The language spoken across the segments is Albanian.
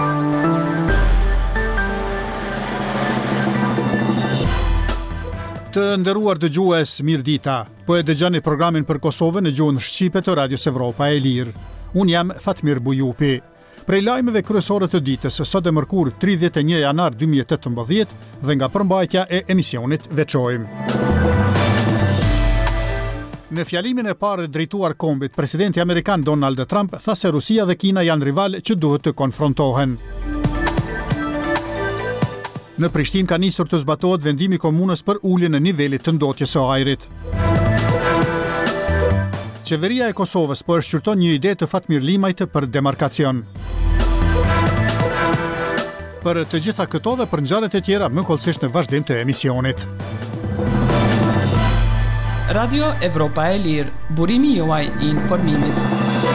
Të nderuar dëgjues, mirëdita. Po e dëgjoni programin për Kosovën në gjuhën shqipe të Radios Evropa e Lirë. Unë jam Fatmir Bujupi. Prej lajmeve kryesore të ditës, sot e mërkur 31 janar 2018 dhe nga përmbajtja e emisionit veçojmë. Në fjalimin e parë drejtuar kombit, presidenti amerikan Donald Trump tha se Rusia dhe Kina janë rival që duhet të konfrontohen. Në Prishtinë ka nisur të zbatohet vendimi i komunës për uljen e nivelit të ndotjes së ajrit. Qeveria e Kosovës po e shqyrton një ide të Fatmir Limajt për demarkacion. Për të gjitha këto dhe për ngjarjet e tjera më kollësisht në vazhdim të emisionit. Radio Evropa e Lirë, burimi juaj i informimit.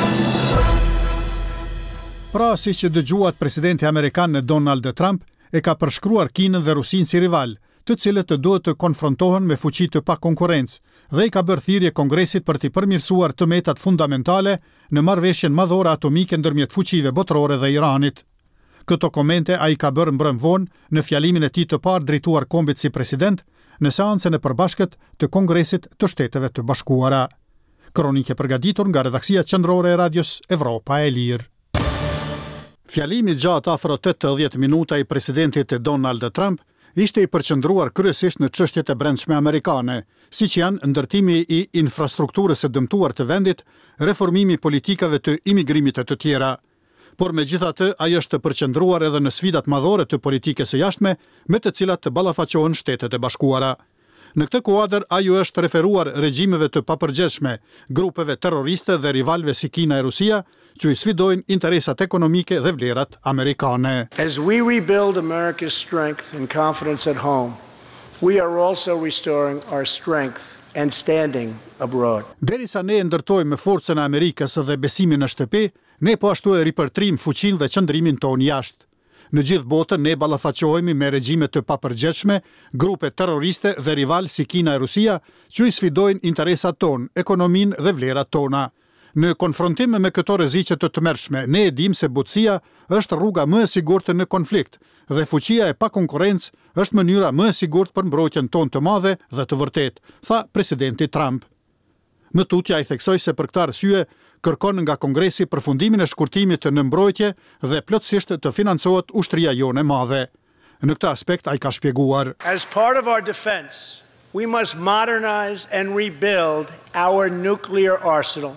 Pra, si që dëgjuat, presidenti amerikan Donald Trump e ka përshkruar Kinën dhe Rusinë si rival, të cilët të duhet të konfrontohen me fuqi të pa konkurrencë, dhe i ka bërë thirrje Kongresit për të përmirësuar të metat fundamentale në marrëveshjen madhore atomike ndërmjet fuqive botërore dhe Iranit. Këto komente ai ka bërë mbrëm vonë në fjalimin e tij të parë drejtuar kombit si president në seancën e përbashkët të Kongresit të Shteteve të Bashkuara. Kronike përgatitur nga redaksia qendrore e Radios Evropa e Lirë. Fjalimi gjatë afro 80 minuta i presidentit Donald Trump ishte i përqendruar kryesisht në çështjet e brendshme amerikane, siç janë ndërtimi i infrastrukturës së dëmtuar të vendit, reformimi i politikave të imigrimit e të tjera. Por megjithatë, ai është përqendruar edhe në sfidat madhore të politikës së jashtme, me të cilat të ballafaqohen Shtetet e Bashkuara. Në këtë kuadër, ai është referuar regjimeve të papërgjeshme, grupeve terroriste dhe rivalve si Kina e Rusia, që i sfidojnë interesat ekonomike dhe vlerat amerikane. As we rebuild America's strength and confidence at home, we are also restoring our strength and standing abroad. Derisa ne ndërtojmë forcën e Amerikës dhe besimin në shtëpi, ne po ashtu e ripërtrim fuqinë dhe qëndrimin ton jashtë. Në gjithë botën ne ballafaqohemi me regjime të papërgjeshme, grupe terroriste dhe rival si Kina e Rusia, që i sfidojnë interesat tonë, ekonominë dhe vlerat tona. Në konfrontim me këto rreziqe të tmerrshme, ne e dimë se butësia është rruga më e sigurt në konflikt dhe fuqia e pakonkurrencë është mënyra më e sigurt për mbrojtjen tonë të madhe dhe të vërtetë, tha presidenti Trump. Më tutje ai theksoi se për këtë arsye kërkon nga Kongresi përfundimin e shkurtimit në mbrojtje dhe plotësisht të financohet ushtria jone madhe. Në këtë aspekt ai ka shpjeguar: As part of our defense, we must modernize and rebuild our nuclear arsenal.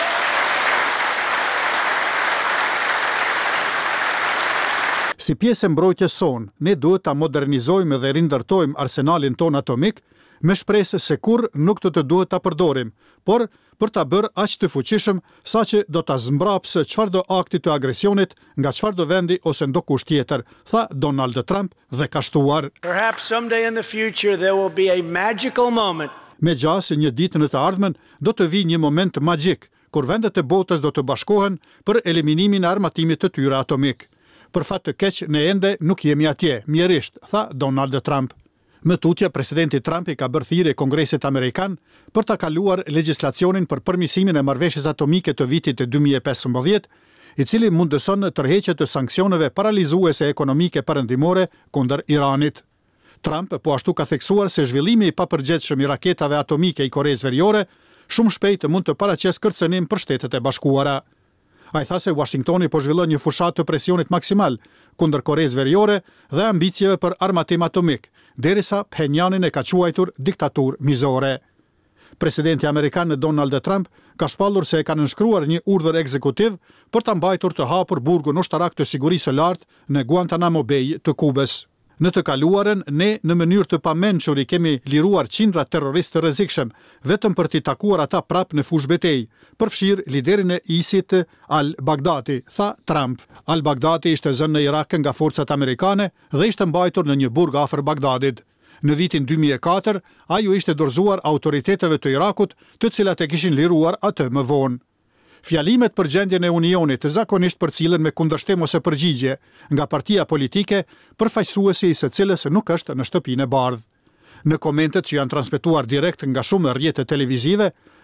Si pjesë e mbrojtjes sonë, ne duhet ta modernizojmë dhe rindërtojmë arsenalin ton atomik, me shpresë se kurrë nuk të duhet ta përdorim, por për ta bërë aq të fuqishëm saqë do ta zmbrapsë çfarëdo akti të agresionit nga çfarëdo vendi ose ndokush tjetër, tha Donald Trump dhe ka shtuar: Perhaps someday in the future there will be a magical moment. Me gjas një ditë në të ardhmen do të vijë një moment magjik kur vendet e botës do të bashkohen për eliminimin e armatimit të tyre atomik. Për fat të keq ne ende nuk jemi atje, mjerisht, tha Donald Trump. Më tutje, presidenti Trump i ka bërë thirrje Kongresit amerikan për ta kaluar legjislacionin për përmirësimin e marrëveshjes atomike të vitit 2015, i cili mundëson tërheqje të sanksioneve paralizuese ekonomike perëndimore kundër Iranit. Trump po ashtu ka theksuar se zhvillimi i papërgjithshëm i raketave atomike i Koreas Veriore shumë shpejt mund të paraqesë kërcënim për Shtetet e Bashkuara. Ai tha se Washingtoni po zhvillon një fushat të presionit maksimal kundër Koreas Veriore dhe ambicieve për armatim atomik, derisa Phenjanin e ka quajtur diktaturë mizore. Presidenti amerikan Donald Trump ka shpallur se e ka nënshkruar një urdhër ekzekutiv për ta mbajtur të hapur burgun ushtarak të sigurisë së lartë në Guantanamo Bay të Kubës. Në të kaluarën, ne në mënyrë të pamençur i kemi liruar qindra terroristë të rrezikshëm, vetëm për t'i takuar ata prap në fushë betejë, përfshir liderin e ISIS al-Baghdadi, tha Trump. Al-Baghdadi ishte zënë në Irak nga forcat amerikane dhe ishte mbajtur në një burg afër Bagdadit. Në vitin 2004, ai u ishte dorëzuar autoriteteve të Irakut, të cilat e kishin liruar atë më vonë. Fjalimet për gjendjen e Unionit zakonisht përcillen me kundërshtim ose përgjigje nga partia politike, përfaqësuesi i së cilës nuk është në shtëpinë e bardhë. Në komentet që janë transmetuar direkt nga shumë rrjete televizive,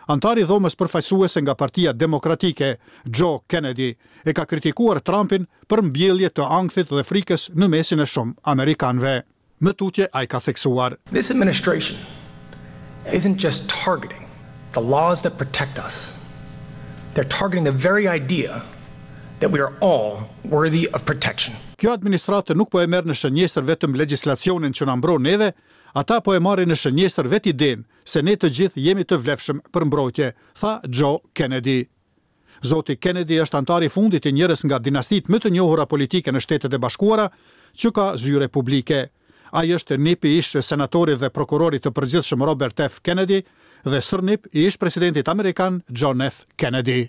Antari dhomës përfaqësuese nga Partia Demokratike, Joe Kennedy, e ka kritikuar Trumpin për mbjellje të ankthit dhe frikës në mesin e shumë Amerikanëve. Më tutje ai ka theksuar: This administration isn't just targeting the laws that protect us. They're targeting the very idea that we are all worthy of protection. Kjo administratë nuk po e merr në shënjestër vetëm legjislacionin që na mbron neve, ata po e marrin në shënjestër vetë idenë se ne të gjithë jemi të vlefshëm për mbrojtje, tha Joe Kennedy. Zoti Kennedy është antar i fundit i njërës nga dinastit më të njohura politike në Shtetet e Bashkuara, që ka zyre publike. Ai është nipi i ish senatorit dhe prokurorit të përgjithshëm Robert F. Kennedy dhe sërnip i ish presidentit amerikan John F. Kennedy.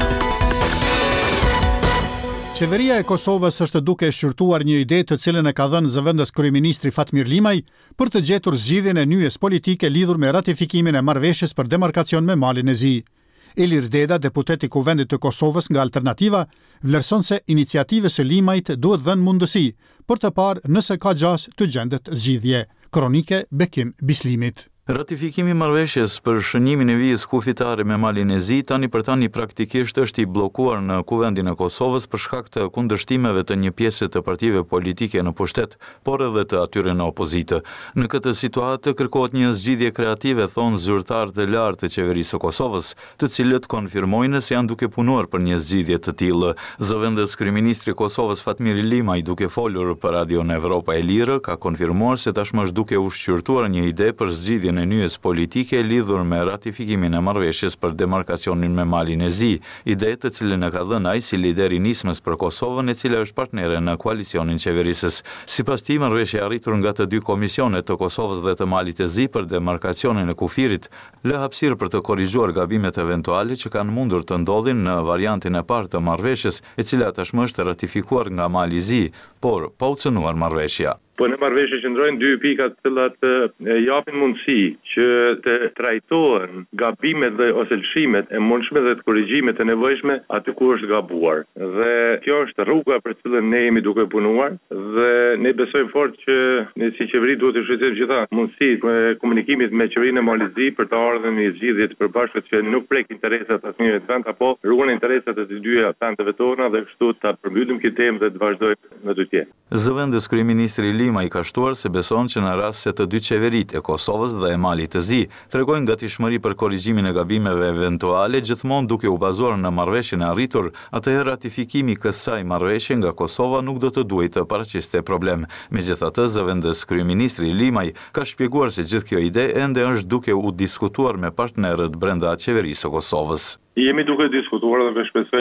Qeveria e Kosovës është duke shqyrtuar një ide të cilën e ka dhënë zëvendës kryeministri Fatmir Limaj për të gjetur zgjidhjen e nyjes politike lidhur me ratifikimin e marrëveshjes për demarkacion me Malin e Zi. Ilir Deda, deputet i Kuvendit të Kosovës nga Alternativa, vlerëson se iniciativës së Limajt duhet dhënë mundësi për të parë nëse ka gjas të gjendet zgjidhje. Kronike Bekim Bislimit. Ratifikimi i marrëveshjes për shënimin e vijës kufitare me Malin e Zi tani për tani praktikisht është i bllokuar në Kuvendin e Kosovës për shkak të kundërshtimeve të një pjese të partive politike në pushtet, por edhe të atyre në opozitë. Në këtë situatë kërkohet një zgjidhje kreative, thonë zyrtarët e lartë të qeverisë së Kosovës, të cilët konfirmojnë se janë duke punuar për një zgjidhje të tillë. Zëvendës kryeministri i Kosovës Fatmir Limaj, duke folur për Radion Evropa e Lirë, ka konfirmuar se tashmë është duke ushqyrtuar një ide për zgjidhjen e nyjes politike lidhur me ratifikimin e marrëveshjes për demarkacionin me Malin e Zi, ide të cilën e ka dhënë ai si lider i nismës për Kosovën, e cila është partnere në koalicionin qeverisës. Sipas tij, marrëveshja e arritur nga të dy komisionet të Kosovës dhe të Malit e Zi për demarkacionin e kufirit lë hapësirë për të korrigjuar gabimet eventuale që kanë mundur të ndodhin në variantin e parë të marrëveshjes, e cila tashmë është ratifikuar nga Mali i Zi, por pa u cënuar marrëveshja. Po në marrëveshje qëndrojnë dy pika të cilat japin mundësi që të trajtohen gabimet dhe ose lëshimet e mundshme dhe të korrigjimet e nevojshme aty ku është gabuar. Dhe kjo është rruga për cilën ne jemi duke punuar dhe ne besojmë fort që ne si qeveri duhet të shqyrtojmë gjitha mundësitë e komunikimit me qeverinë e Malit të Zi për të ardhur në një zgjidhje të përbashkët që nuk prek interesat asnjëri të vend apo ruan interesat e të dyja vendeve tona dhe kështu ta përmbyllim këtë temë dhe të vazhdojmë në tutje. Zëvendës kryeministri Limaj ka shtuar se beson që në rast se të dy qeveritë e Kosovës dhe e Malit të Zi tregojnë gatishmëri për korrigjimin e gabimeve eventuale, gjithmonë duke u bazuar në marrëveshjen e arritur, atëherë ratifikimi i kësaj marrëveshje nga Kosova nuk do të duhet të paraqiste problem. Megjithatë, zëvendës kryeministri Limaj ka shpjeguar se gjithë kjo ide ende është duke u diskutuar me partnerët brenda qeverisë së Kosovës. Jemi duke diskutuar dhe shpresoj